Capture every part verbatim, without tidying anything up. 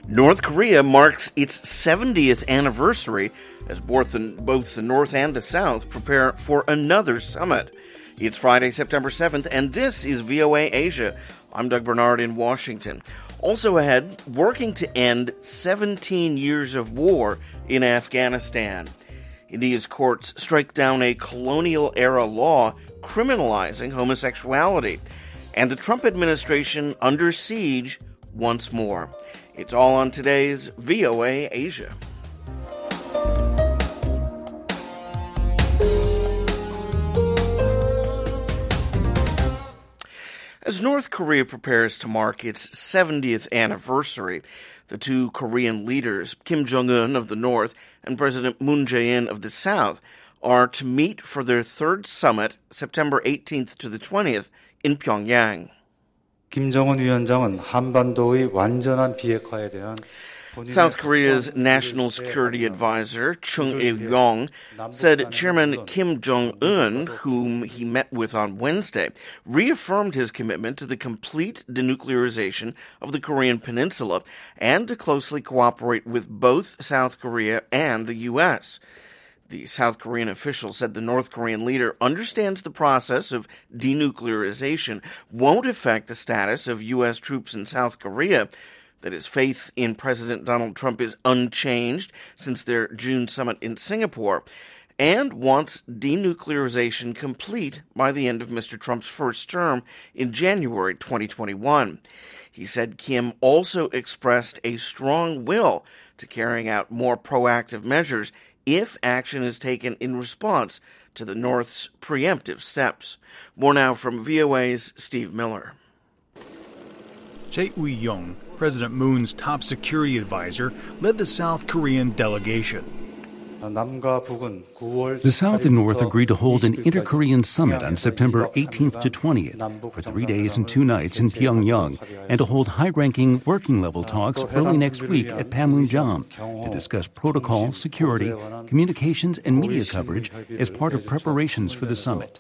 North Korea marks its seventieth anniversary as both the, both the North and the South prepare for another summit. It's Friday, September seventh, and this is V O A Asia. I'm Doug Bernard in Washington. Also ahead, working to end seventeen years of war in Afghanistan. India's courts strike down a colonial-era law criminalizing homosexuality. And the Trump administration under siege once more. It's all on today's V O A Asia. As North Korea prepares to mark its seventieth anniversary, the two Korean leaders, Kim Jong-un of the North and President Moon Jae-in of the South, are to meet for their third summit, September eighteenth to the twentieth, in Pyongyang. 김정은 위원장은 한반도의 완전한 비핵화에 대한 South Korea's National Security Advisor, Chung Il-yong, said Chairman Kim Jong-un, whom he met with on Wednesday, reaffirmed his commitment to the complete denuclearization of the Korean peninsula and to closely cooperate with both South Korea and the U S. The South Korean official said the North Korean leader understands the process of denuclearization won't affect the status of U S troops in South Korea, that his faith in President Donald Trump is unchanged since their June summit in Singapore, and wants denuclearization complete by the end of Mister Trump's first term in January twenty twenty-one. He said Kim also expressed a strong will to carrying out more proactive measures if action is taken in response to the North's preemptive steps. More now from V O A's Steve Miller. Chae Uy-yong, President Moon's top security advisor, led the South Korean delegation. The South and North agreed to hold an inter-Korean summit on September eighteenth to twentieth for three days and two nights in Pyongyang and to hold high-ranking working-level talks early next week at Panmunjom to discuss protocol, security, communications, and media coverage as part of preparations for the summit.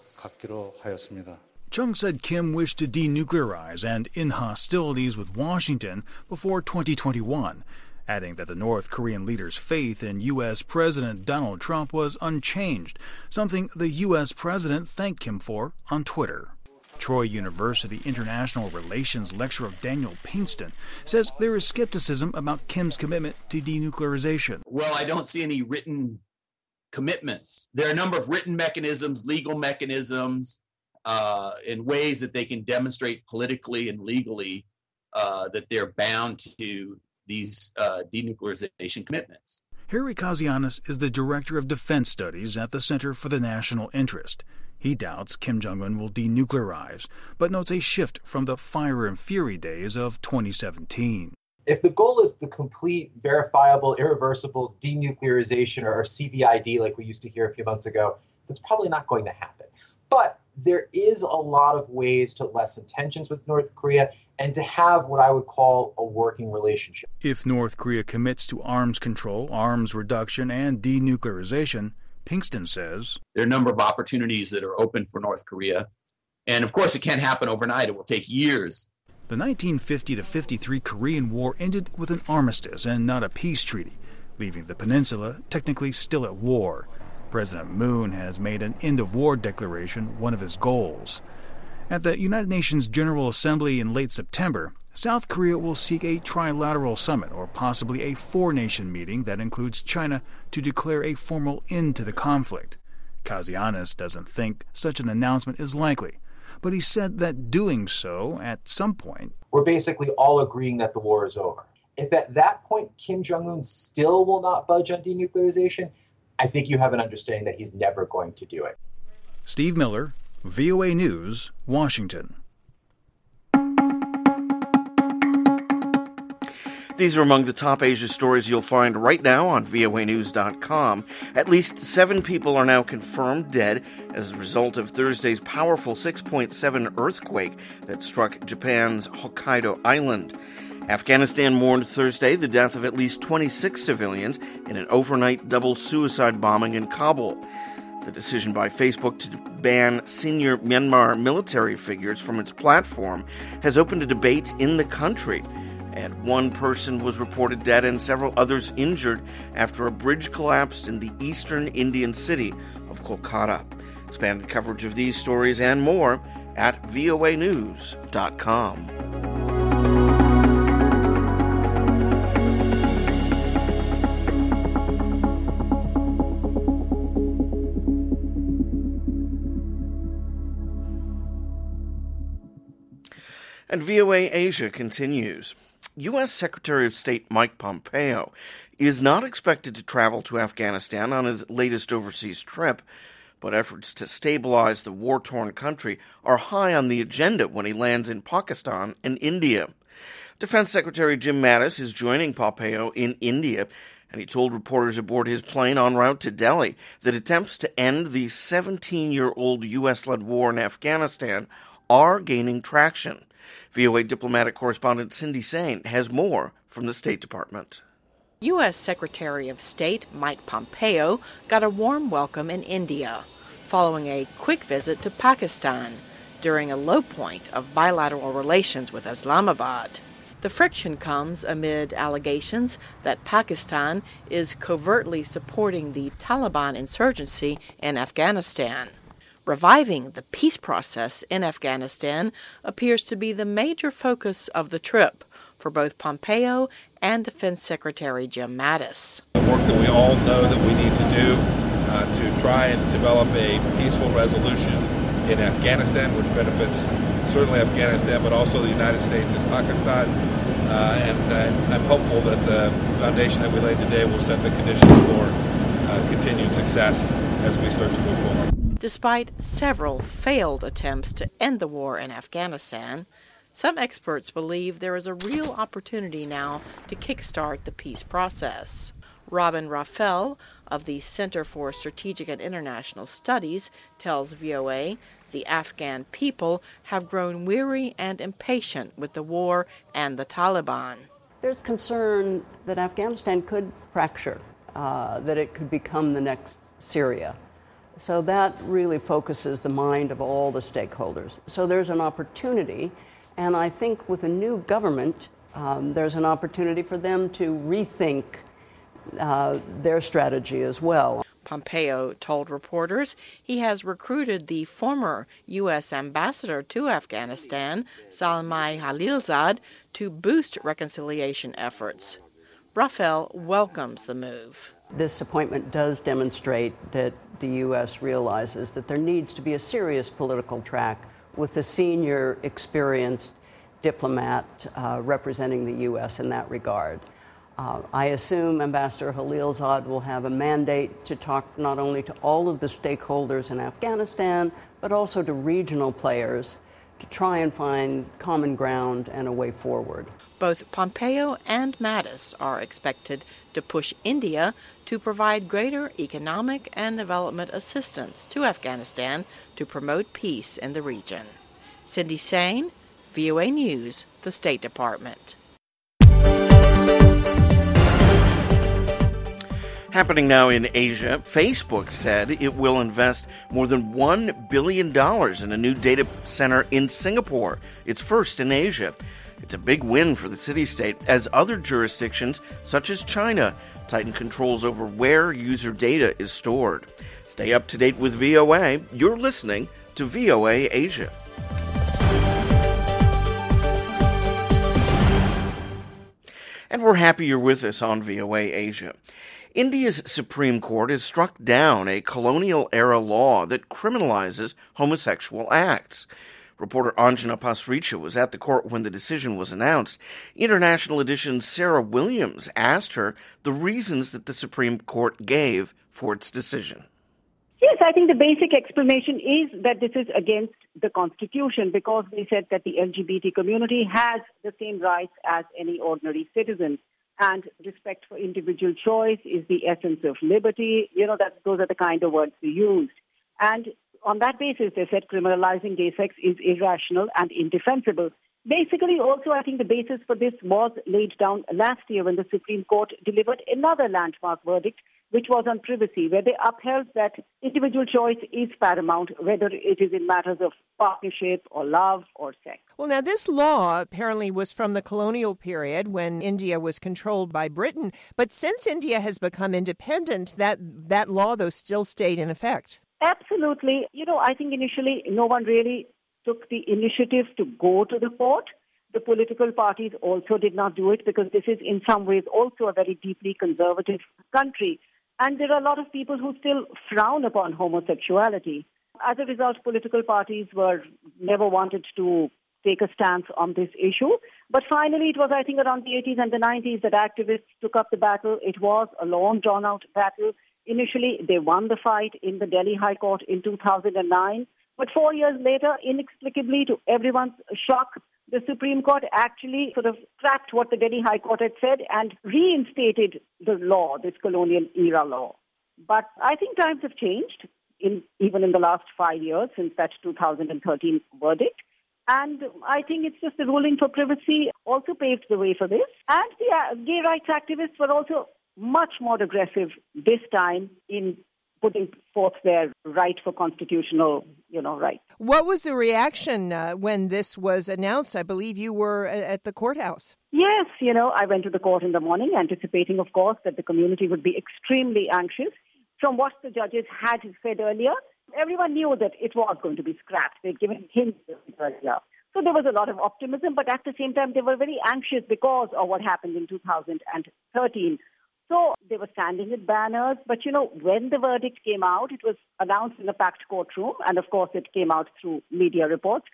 Chung said Kim wished to denuclearize and end hostilities with Washington before twenty twenty-one, adding that the North Korean leader's faith in U S. President Donald Trump was unchanged, something the U S president thanked Kim for on Twitter. Troy University International Relations lecturer Daniel Pinkston says there is skepticism about Kim's commitment to denuclearization. Well, I don't see any written commitments. There are a number of written mechanisms, legal mechanisms, uh, in ways that they can demonstrate politically and legally uh, that they're bound to these uh, denuclearization commitments. Harry Kazianis is the Director of Defense Studies at the Center for the National Interest. He doubts Kim Jong-un will denuclearize, but notes a shift from the fire and fury days of twenty seventeen. If the goal is the complete, verifiable, irreversible denuclearization or C V I D like we used to hear a few months ago, that's probably not going to happen. But there is a lot of ways to lessen tensions with North Korea and to have what I would call a working relationship. If North Korea commits to arms control, arms reduction, and denuclearization, Pinkston says, there are a number of opportunities that are open for North Korea. And of course, it can't happen overnight. It will take years. The nineteen fifty to fifty-three Korean War ended with an armistice and not a peace treaty, leaving the peninsula technically still at war. President Moon has made an end-of-war declaration one of his goals. At the United Nations General Assembly in late September, South Korea will seek a trilateral summit or possibly a four-nation meeting that includes China to declare a formal end to the conflict. Kazianis doesn't think such an announcement is likely, but he said that doing so at some point... We're basically all agreeing that the war is over. If at that point Kim Jong-un still will not budge on denuclearization, I think you have an understanding that he's never going to do it. Steve Miller, V O A News, Washington. These are among the top Asia stories you'll find right now on V O A news dot com. At least seven people are now confirmed dead as a result of Thursday's powerful six point seven earthquake that struck Japan's Hokkaido island. Afghanistan mourned Thursday the death of at least twenty-six civilians in an overnight double suicide bombing in Kabul. The decision by Facebook to ban senior Myanmar military figures from its platform has opened a debate in the country. And one person was reported dead and several others injured after a bridge collapsed in the eastern Indian city of Kolkata. Expanded coverage of these stories and more at V O A news dot com. And V O A Asia continues. U S Secretary of State Mike Pompeo is not expected to travel to Afghanistan on his latest overseas trip, but efforts to stabilize the war-torn country are high on the agenda when he lands in Pakistan and India. Defense Secretary Jim Mattis is joining Pompeo in India, and he told reporters aboard his plane en route to Delhi that attempts to end the seventeen-year-old U S-led war in Afghanistan are gaining traction. V O A diplomatic correspondent Cindy Sain has more from the State Department. U S Secretary of State Mike Pompeo got a warm welcome in India, following a quick visit to Pakistan during a low point of bilateral relations with Islamabad. The friction comes amid allegations that Pakistan is covertly supporting the Taliban insurgency in Afghanistan. Reviving the peace process in Afghanistan appears to be the major focus of the trip for both Pompeo and Defense Secretary Jim Mattis. The work that we all know that we need to do uh, to try and develop a peaceful resolution in Afghanistan, which benefits certainly Afghanistan, but also the United States and Pakistan. Uh, and uh, I'm hopeful that the foundation that we laid today will set the conditions for uh, continued success as we start to move forward. Despite several failed attempts to end the war in Afghanistan, some experts believe there is a real opportunity now to kickstart the peace process. Robin Raffel of the Center for Strategic and International Studies tells V O A the Afghan people have grown weary and impatient with the war and the Taliban. There's concern that Afghanistan could fracture, uh, that it could become the next Syria. So that really focuses the mind of all the stakeholders. So there's an opportunity, and I think with a new government, um, there's an opportunity for them to rethink uh, their strategy as well. Pompeo told reporters he has recruited the former U S ambassador to Afghanistan, Zalmay Khalilzad, to boost reconciliation efforts. Rafael welcomes the move. This appointment does demonstrate that the U S realizes that there needs to be a serious political track with a senior, experienced diplomat uh, representing the U S in that regard. Uh, I assume Ambassador Khalilzad will have a mandate to talk not only to all of the stakeholders in Afghanistan, but also to regional players to try and find common ground and a way forward. Both Pompeo and Mattis are expected to push India to provide greater economic and development assistance to Afghanistan to promote peace in the region. Cindy Sain, V O A News, the State Department. Happening now in Asia, Facebook said it will invest more than one billion dollars in a new data center in Singapore, its first in Asia. It's a big win for the city-state as other jurisdictions, such as China, tighten controls over where user data is stored. Stay up to date with V O A. You're listening to V O A Asia. And we're happy you're with us on V O A Asia. India's Supreme Court has struck down a colonial-era law that criminalizes homosexual acts. Reporter Anjana Pasricha was at the court when the decision was announced. International Edition's Sarah Williams asked her the reasons that the Supreme Court gave for its decision. Yes, I think the basic explanation is that this is against the Constitution because they said that the L G B T community has the same rights as any ordinary citizen. And respect for individual choice is the essence of liberty. You know, that those are the kind of words they used. And on that basis, they said criminalizing gay sex is irrational and indefensible. Basically, also, I think the basis for this was laid down last year when the Supreme Court delivered another landmark verdict which was on privacy, where they upheld that individual choice is paramount, whether it is in matters of partnership or love or sex. Well, now, this law apparently was from the colonial period when India was controlled by Britain. But since India has become independent, that, that law, though, still stayed in effect. Absolutely. You know, I think initially no one really took the initiative to go to the court. The political parties also did not do it because this is in some ways also a very deeply conservative country. And there are a lot of people who still frown upon homosexuality. As a result, political parties were never wanted to take a stance on this issue. But finally, it was, I think, around the eighties and the nineties that activists took up the battle. It was a long, drawn-out battle. Initially, they won the fight in the Delhi High Court in two thousand nine. But four years later, inexplicably, to everyone's shock, the Supreme Court actually sort of scrapped what the Delhi High Court had said and reinstated the law, this colonial era law. But I think times have changed, in, even in the last five years since that two thousand thirteen verdict. And I think it's just the ruling for privacy also paved the way for this. And the uh, gay rights activists were also much more aggressive this time in putting forth their right for constitutional, you know, rights. What was the reaction uh, when this was announced? I believe you were at the courthouse. Yes, you know, I went to the court in the morning, anticipating, of course, that the community would be extremely anxious. From what the judges had said earlier, everyone knew that it was going to be scrapped. They'd given hints earlier. So there was a lot of optimism, but at the same time, they were very anxious because of what happened in two thousand thirteen. So they were standing with banners. But, you know, when the verdict came out, it was announced in a packed courtroom. And, of course, it came out through media reports.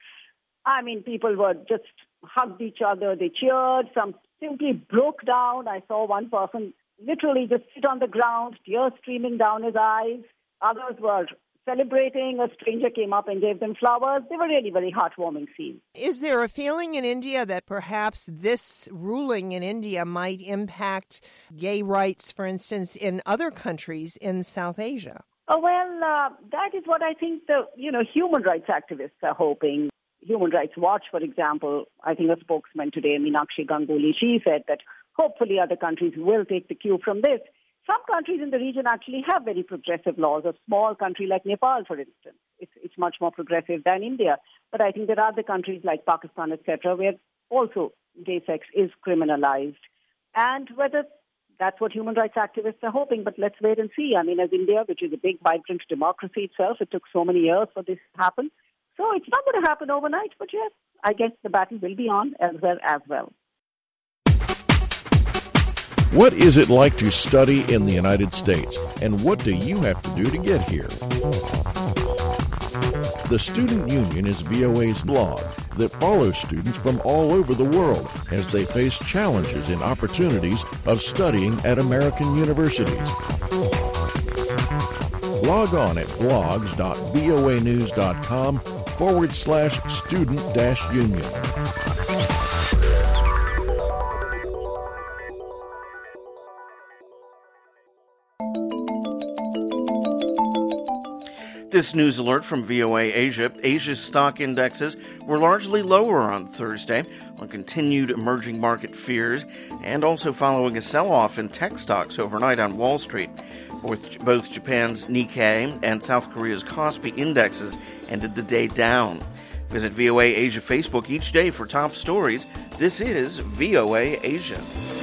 I mean, people were just hugged each other. They cheered. Some simply broke down. I saw one person literally just sit on the ground, tears streaming down his eyes. Others were celebrating. A stranger came up and gave them flowers. They were really very heartwarming scenes. Is there a feeling in India that perhaps this ruling in India might impact gay rights, for instance, in other countries in South Asia? Oh, well, uh, that is what I think the, you know, human rights activists are hoping. Human Rights Watch, for example, I think a spokesman today, Meenakshi Ganguly, she said that hopefully other countries will take the cue from this. Some countries in the region actually have very progressive laws. A small country like Nepal, for instance, it's, it's much more progressive than India. But I think there are other countries like Pakistan, et cetera, where also gay sex is criminalized. And whether that's what human rights activists are hoping, but let's wait and see. I mean, as India, which is a big, vibrant democracy itself, it took so many years for this to happen. So it's not going to happen overnight, but yes, I guess the battle will be on elsewhere as well. What is it like to study in the United States, and what do you have to do to get here? The Student Union is V O A's blog that follows students from all over the world as they face challenges and opportunities of studying at American universities. Log on at blogs.voanews.com forward slash student dash union. This news alert from V O A Asia. Asia's stock indexes were largely lower on Thursday on continued emerging market fears and also following a sell-off in tech stocks overnight on Wall Street. Both, both Japan's Nikkei and South Korea's Kospi indexes ended the day down. Visit V O A Asia Facebook each day for top stories. This is V O A Asia.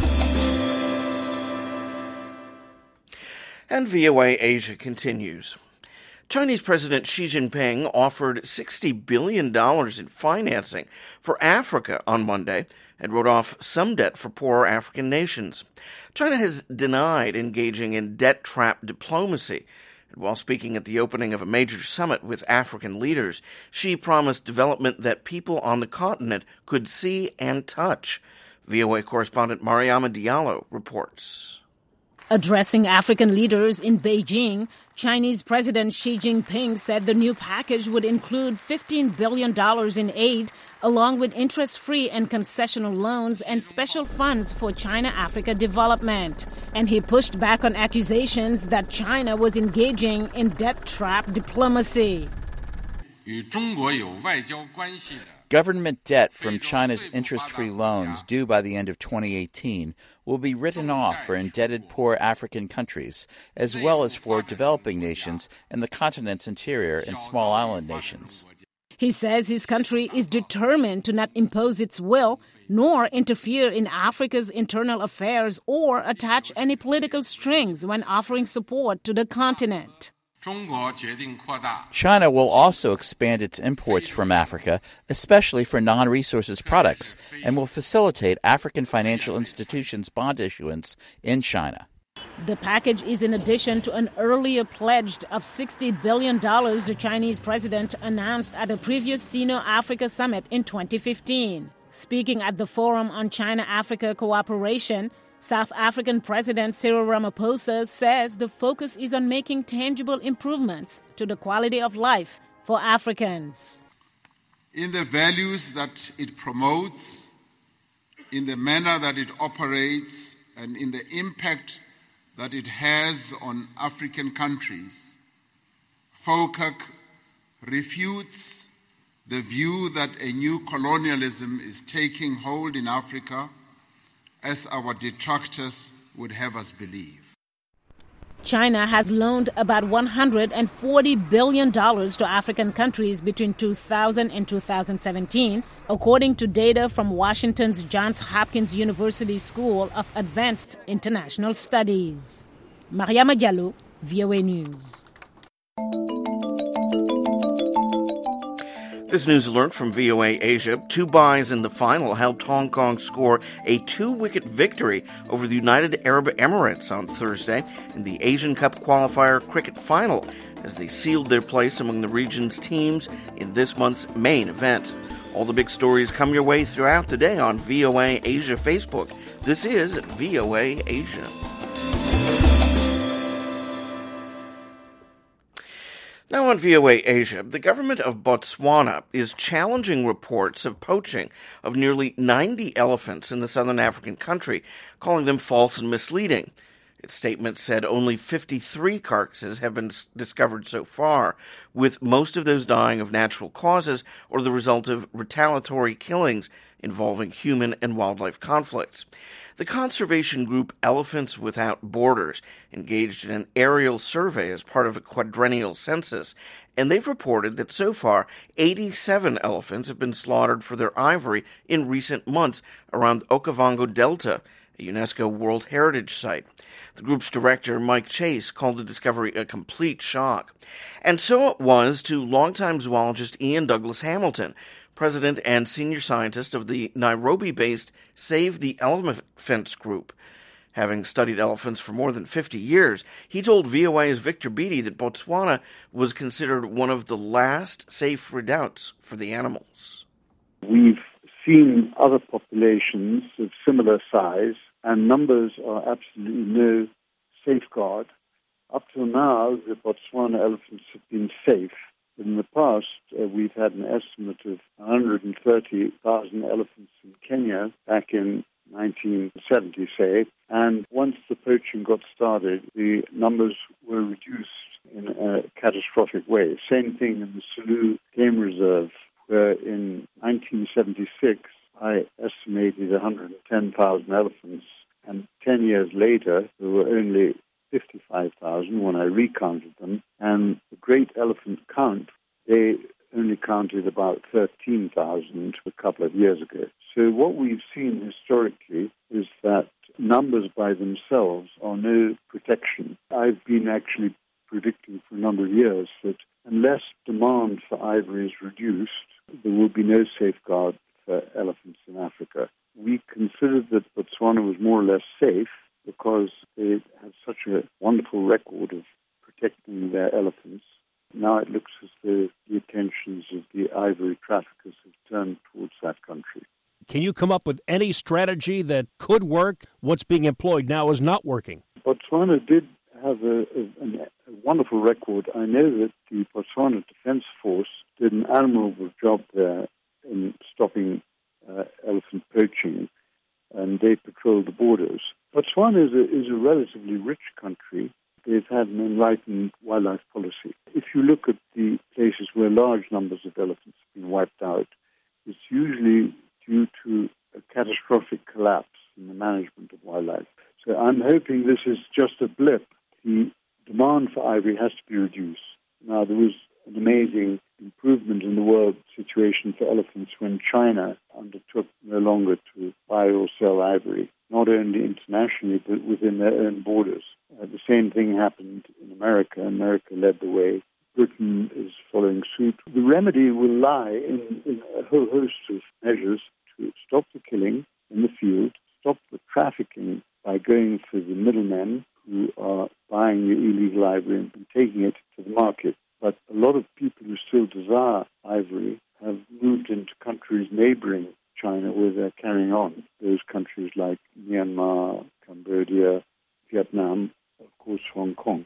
And V O A Asia continues. Chinese President Xi Jinping offered sixty billion dollars in financing for Africa on Monday and wrote off some debt for poorer African nations. China has denied engaging in debt trap diplomacy. And while speaking at the opening of a major summit with African leaders, Xi promised development that people on the continent could see and touch. V O A correspondent Mariama Diallo reports. Addressing African leaders in Beijing, Chinese President Xi Jinping said the new package would include fifteen billion dollars in aid, along with interest-free and concessional loans and special funds for China-Africa development. And he pushed back on accusations that China was engaging in debt trap diplomacy. Government debt from China's interest-free loans due by the end of twenty eighteen will be written off for indebted poor African countries, as well as for developing nations in the continent's interior and small island nations. He says his country is determined to not impose its will, nor interfere in Africa's internal affairs or attach any political strings when offering support to the continent. China will also expand its imports from Africa, especially for non-resources products, and will facilitate African financial institutions' bond issuance in China. The package is in addition to an earlier pledge of sixty billion dollars the Chinese president announced at a previous Sino-Africa summit in twenty fifteen. Speaking at the Forum on China-Africa Cooperation, South African President Cyril Ramaphosa says the focus is on making tangible improvements to the quality of life for Africans. In the values that it promotes, in the manner that it operates, and in the impact that it has on African countries, FOCAC refutes the view that a new colonialism is taking hold in Africa, as our detractors would have us believe. China has loaned about one hundred forty billion dollars to African countries between two thousand and two thousand seventeen, according to data from Washington's Johns Hopkins University School of Advanced International Studies. Mariama Diallo, V O A News. This news alert from V O A Asia. Two byes in the final helped Hong Kong score a two-wicket victory over the United Arab Emirates on Thursday in the Asian Cup qualifier cricket final as they sealed their place among the region's teams in this month's main event. All the big stories come your way throughout the day on V O A Asia Facebook. This is V O A Asia. Now on V O A Asia, the government of Botswana is challenging reports of poaching of nearly ninety elephants in the southern African country, calling them false and misleading. Its statement said only fifty-three carcasses have been discovered so far, with most of those dying of natural causes or the result of retaliatory killings involving human and wildlife conflicts. The conservation group Elephants Without Borders engaged in an aerial survey as part of a quadrennial census, and they've reported that so far eighty-seven elephants have been slaughtered for their ivory in recent months around Okavango Delta, a UNESCO World Heritage Site. The group's director, Mike Chase, called the discovery a complete shock. And so it was to longtime zoologist Ian Douglas Hamilton, president and senior scientist of the Nairobi-based Save the Elephants Group. Having studied elephants for more than fifty years, he told V O A's Victor Beattie that Botswana was considered one of the last safe redoubts for the animals. We've seen other populations of similar size, and numbers are absolutely no safeguard. Up till now, the Botswana elephants have been safe. In the past, uh, we've had an estimate of one hundred thirty thousand elephants in Kenya back in nineteen seventy, say, and once the poaching got started, the numbers were reduced in a catastrophic way. Same thing in the Selous Game Reserve, where in nineteen seventy-six, I estimated one hundred ten thousand elephants, and ten years later, there were only fifty-five thousand when I recounted them, and the great elephant count, they only counted about thirteen thousand a couple of years ago. So what we've seen historically is that numbers by themselves are no protection. I've been actually predicting for a number of years that unless demand for ivory is reduced, there will be no safeguard for elephants in Africa. We considered that Botswana was more or less safe because they had such a wonderful record of protecting their elephants. Now it looks as though the attentions of the ivory traffickers have turned towards that country. Can you come up with any strategy that could work? What's being employed now is not working. Botswana did have a, a, a wonderful record. I know that the Botswana Defense Force did an admirable job there in stopping uh, elephant poaching, and they patrolled the borders. Botswana is a, is a relatively rich country. They've had an enlightened wildlife policy. If you look at the places where large numbers of elephants have been wiped out, it's usually due to a catastrophic collapse in the management of wildlife. So I'm hoping this is just a blip. The demand for ivory has to be reduced. Now, there was an amazing improvement in the world situation for elephants when China undertook no longer to buy or sell ivory, not only internationally, but within their own borders. Uh, the same thing happened in America. America led the way. Britain is following suit. The remedy will lie in, in a whole host of measures to stop the killing in the field, stop the trafficking by going for the middlemen who are buying the illegal ivory and taking it to the market. But a lot of people who still desire ivory have moved into countries neighboring China where they're carrying on. Those countries like Myanmar, Cambodia, Vietnam, of course, Hong Kong.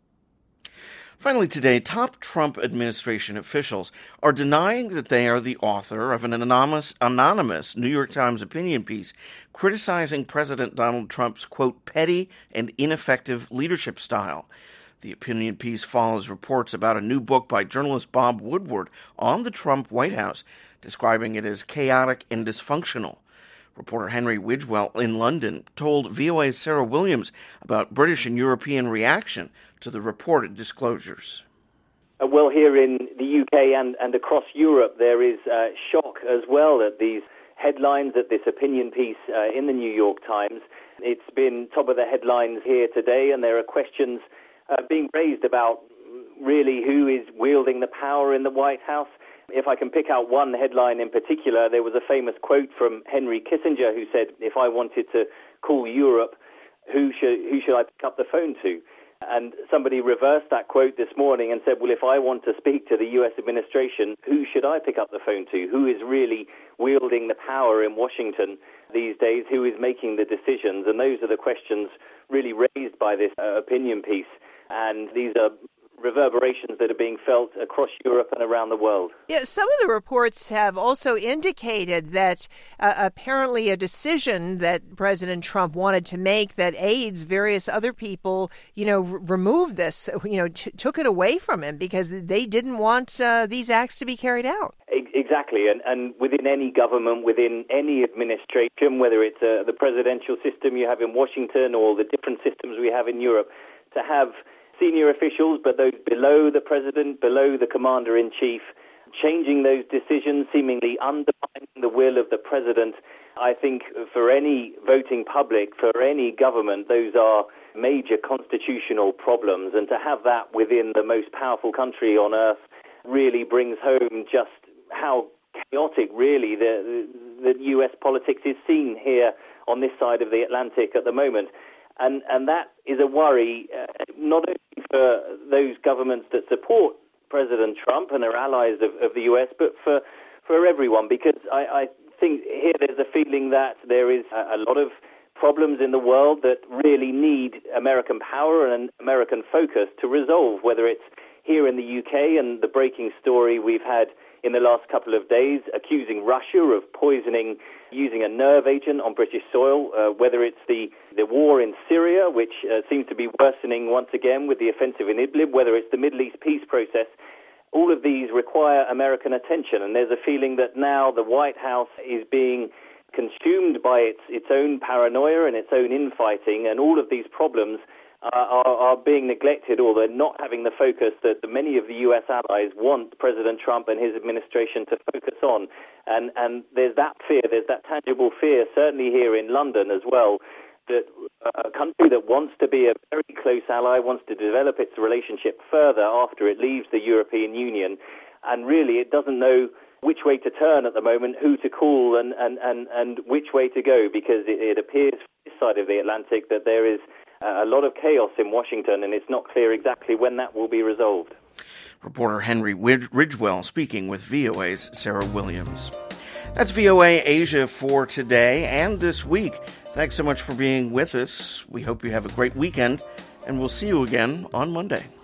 Finally today, top Trump administration officials are denying that they are the author of an anonymous, anonymous New York Times opinion piece criticizing President Donald Trump's, quote, petty and ineffective leadership style. The opinion piece follows reports about a new book by journalist Bob Woodward on the Trump White House, describing it as chaotic and dysfunctional. Reporter Henry Widgwell in London told V O A's Sarah Williams about British and European reaction to the reported disclosures. Uh, well, here in the U K and, and across Europe, there is uh, shock as well at these headlines, at this opinion piece uh, in the New York Times. It's been top of the headlines here today, and there are questions uh, being raised about really who is wielding the power in the White House. If I can pick out one headline in particular, there was a famous quote from Henry Kissinger who said, if I wanted to call Europe, who should, who should I pick up the phone to? And somebody reversed that quote this morning and said, well, if I want to speak to the U S administration, who should I pick up the phone to? Who is really wielding the power in Washington these days? Who is making the decisions? And those are the questions really raised by this uh, opinion piece. And these are reverberations that are being felt across Europe and around the world. Yeah, some of the reports have also indicated that uh, apparently a decision that President Trump wanted to make that aids various other people, you know, r- remove this, you know, t- took it away from him because they didn't want uh, these acts to be carried out. Exactly, and, and within any government, within any administration, whether it's uh, the presidential system you have in Washington or the different systems we have in Europe, to have senior officials, but those below the president, below the commander-in-chief, changing those decisions, seemingly undermining the will of the president. I think for any voting public, for any government, those are major constitutional problems. And to have that within the most powerful country on earth really brings home just how chaotic, really, the, the, the U S politics is seen here on this side of the Atlantic at the moment. And and that is a worry, uh, not only for those governments that support President Trump and are allies of, of the U S, but for, for everyone, because I, I think here there's a feeling that there is a, a lot of problems in the world that really need American power and American focus to resolve, whether it's here in the U K and the breaking story we've had in the last couple of days, accusing Russia of poisoning, using a nerve agent on British soil, uh, whether it's the, the war in Syria, which uh, seems to be worsening once again with the offensive in Idlib, whether it's the Middle East peace process. All of these require American attention, and there's a feeling that now the White House is being consumed by its, its own paranoia and its own infighting, and all of these problems Uh, are, are being neglected, or they're not having the focus that the, many of the U S allies want President Trump and his administration to focus on. And, and there's that fear, there's that tangible fear, certainly here in London as well, that a country that wants to be a very close ally, wants to develop its relationship further after it leaves the European Union, and really it doesn't know which way to turn at the moment, who to call and, and, and, and which way to go, because it, it appears from this side of the Atlantic that there is a lot of chaos in Washington, and it's not clear exactly when that will be resolved. Reporter Henry Ridgewell speaking with V O A's Sarah Williams. That's V O A Asia for today and this week. Thanks so much for being with us. We hope you have a great weekend, and we'll see you again on Monday.